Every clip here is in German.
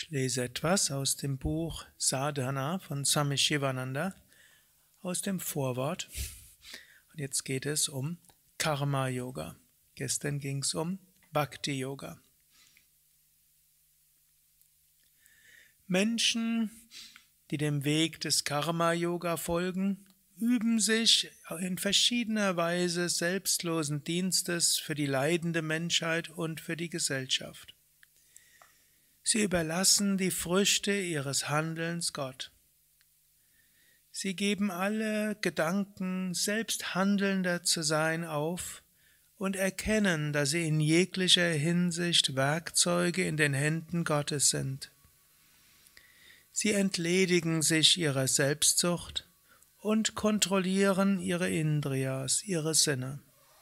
Ich lese etwas aus dem Buch Sadhana von Swami Shivananda, aus dem Vorwort. Und jetzt geht es um Karma Yoga. Gestern ging es um Bhakti Yoga. Menschen, die dem Weg des Karma Yoga folgen, üben sich in verschiedener Weise selbstlosen Dienstes für die leidende Menschheit und für die Gesellschaft. Sie überlassen die Früchte ihres Handelns Gott. Sie geben alle Gedanken, selbst handelnder zu sein, auf und erkennen, dass sie in jeglicher Hinsicht Werkzeuge in den Händen Gottes sind. Sie entledigen sich ihrer Selbstsucht und kontrollieren ihre Indriyas, ihre Sinne.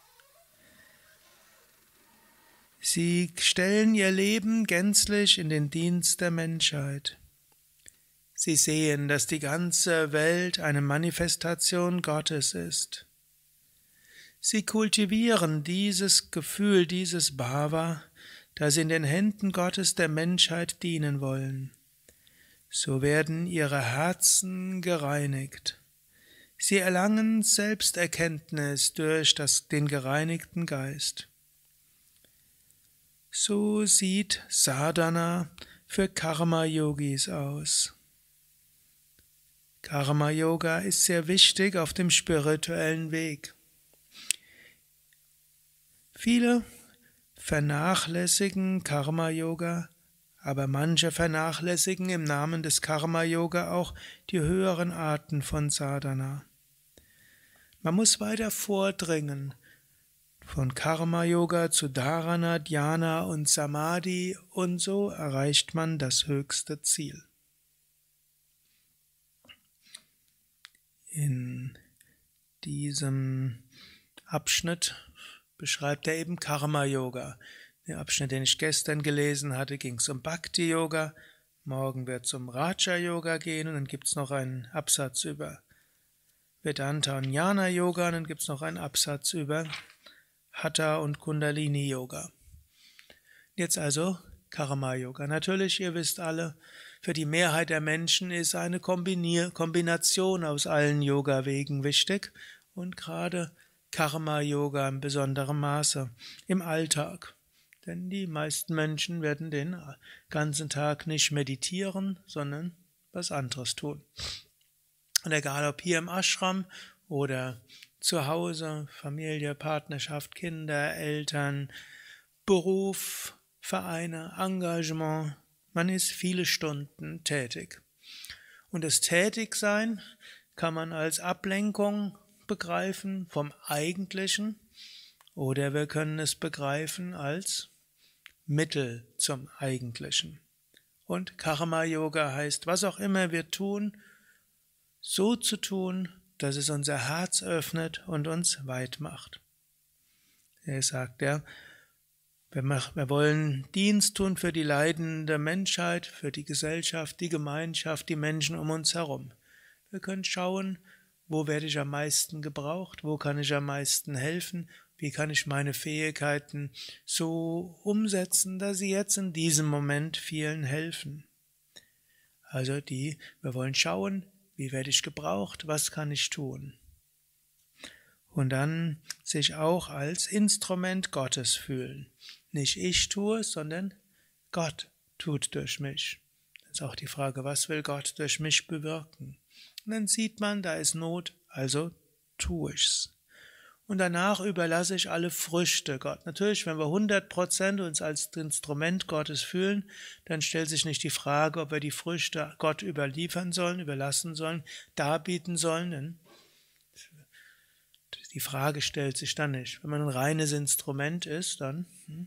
Sie stellen ihr Leben gänzlich in den Dienst der Menschheit. Sie sehen, dass die ganze Welt eine Manifestation Gottes ist. Sie kultivieren dieses Gefühl, dieses Bhava, das sie in den Händen Gottes der Menschheit dienen wollen. So werden ihre Herzen gereinigt. Sie erlangen Selbsterkenntnis durch den gereinigten Geist. So sieht Sadhana für Karma-Yogis aus. Karma-Yoga ist sehr wichtig auf dem spirituellen Weg. Viele vernachlässigen Karma-Yoga, aber manche vernachlässigen im Namen des Karma-Yoga auch die höheren Arten von Sadhana. Man muss weiter vordringen, von Karma-Yoga zu Dharana, Dhyana und Samadhi, und so erreicht man das höchste Ziel. In diesem Abschnitt beschreibt er eben Karma-Yoga. Der Abschnitt, den ich gestern gelesen hatte, ging es um Bhakti-Yoga. Morgen wird es um Raja-Yoga gehen und dann gibt es noch einen Absatz über Vedanta und Jnana-Yoga und dann gibt es noch einen Absatz über Hatha und Kundalini-Yoga. Jetzt also Karma-Yoga. Natürlich, ihr wisst alle, für die Mehrheit der Menschen ist eine Kombination aus allen Yoga-Wegen wichtig und gerade Karma-Yoga in besonderem Maße im Alltag. Denn die meisten Menschen werden den ganzen Tag nicht meditieren, sondern was anderes tun. Und egal ob hier im Ashram oder zu Hause, Familie, Partnerschaft, Kinder, Eltern, Beruf, Vereine, Engagement, man ist viele Stunden tätig. Und das Tätigsein kann man als Ablenkung begreifen vom Eigentlichen oder wir können es begreifen als Mittel zum Eigentlichen. Und Karma-Yoga heißt, was auch immer wir tun, so zu tun, dass es unser Herz öffnet und uns weit macht. Er sagt, wir wollen Dienst tun für die leidende Menschheit, für die Gesellschaft, die Gemeinschaft, die Menschen um uns herum. Wir können schauen, wo werde ich am meisten gebraucht, wo kann ich am meisten helfen, wie kann ich meine Fähigkeiten so umsetzen, dass sie jetzt in diesem Moment vielen helfen. Also wir wollen schauen, wie werde ich gebraucht, was kann ich tun. Und dann sich auch als Instrument Gottes fühlen. Nicht ich tue es, sondern Gott tut durch mich. Das ist auch die Frage, was will Gott durch mich bewirken? Und dann sieht man, da ist Not, also tue ich's. Und danach überlasse ich alle Früchte Gott. Natürlich, wenn wir 100% uns als Instrument Gottes fühlen, dann stellt sich nicht die Frage, ob wir die Früchte Gott überlassen sollen, darbieten sollen. Denn die Frage stellt sich dann nicht. Wenn man ein reines Instrument ist, dann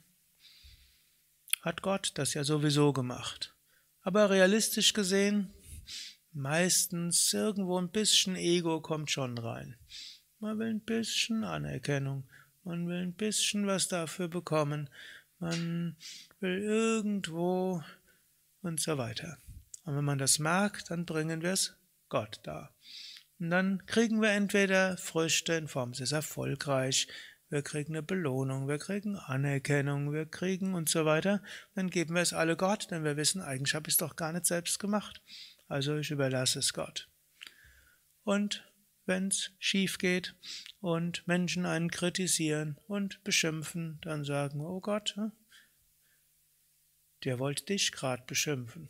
hat Gott das ja sowieso gemacht. Aber realistisch gesehen, meistens irgendwo ein bisschen Ego kommt schon rein. Man will ein bisschen Anerkennung, man will ein bisschen was dafür bekommen, man will irgendwo und so weiter. Und wenn man das mag, dann bringen wir es Gott dar. Und dann kriegen wir entweder Früchte in Form, es ist erfolgreich, wir kriegen eine Belohnung, wir kriegen Anerkennung, wir kriegen und so weiter. Dann geben wir es alle Gott, denn wir wissen, eigentlich habe ich es doch gar nicht selbst gemacht. Also ich überlasse es Gott. Und wenn es schief geht und Menschen einen kritisieren und beschimpfen, dann sagen wir, oh Gott, der wollte dich gerade beschimpfen.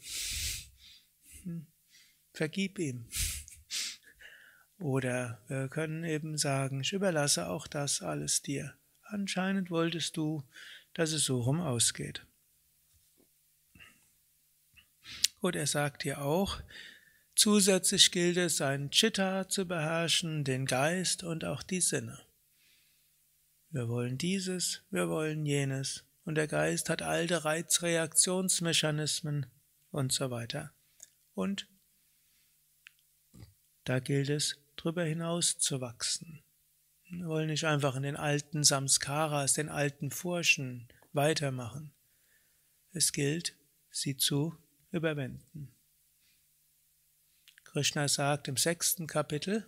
Vergib ihm. Oder wir können eben sagen, ich überlasse auch das alles dir. Anscheinend wolltest du, dass es so rum ausgeht. Und er sagt hier auch, zusätzlich gilt es, seinen Chitta zu beherrschen, den Geist und auch die Sinne. Wir wollen dieses, wir wollen jenes. Und der Geist hat alte Reizreaktionsmechanismen und so weiter. Und da gilt es, darüber hinaus zu wachsen. Wir wollen nicht einfach in den alten Samskaras, den alten Furchen weitermachen. Es gilt, sie zu überwinden. Krishna sagt im 6. Kapitel,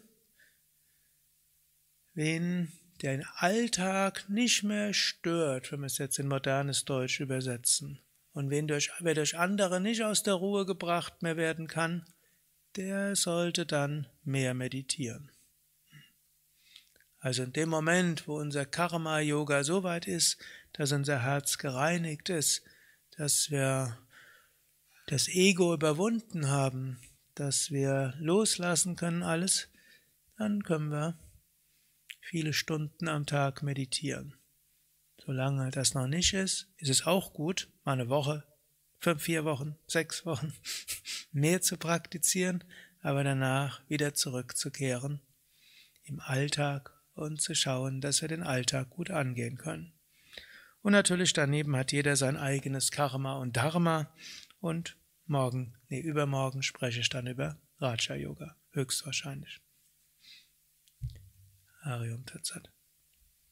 wen der Alltag nicht mehr stört, wenn wir es jetzt in modernes Deutsch übersetzen, und wer durch andere nicht aus der Ruhe gebracht mehr werden kann, der sollte dann mehr meditieren. Also in dem Moment, wo unser Karma-Yoga so weit ist, dass unser Herz gereinigt ist, dass wir das Ego überwunden haben, dass wir loslassen können alles, dann können wir viele Stunden am Tag meditieren. Solange das noch nicht ist, ist es auch gut, mal eine Woche, 4 Wochen, 6 Wochen mehr zu praktizieren, aber danach wieder zurückzukehren im Alltag und zu schauen, dass wir den Alltag gut angehen können. Und natürlich daneben hat jeder sein eigenes Karma und Dharma, und übermorgen spreche ich dann über Raja Yoga, höchstwahrscheinlich. Harium Tat Sat.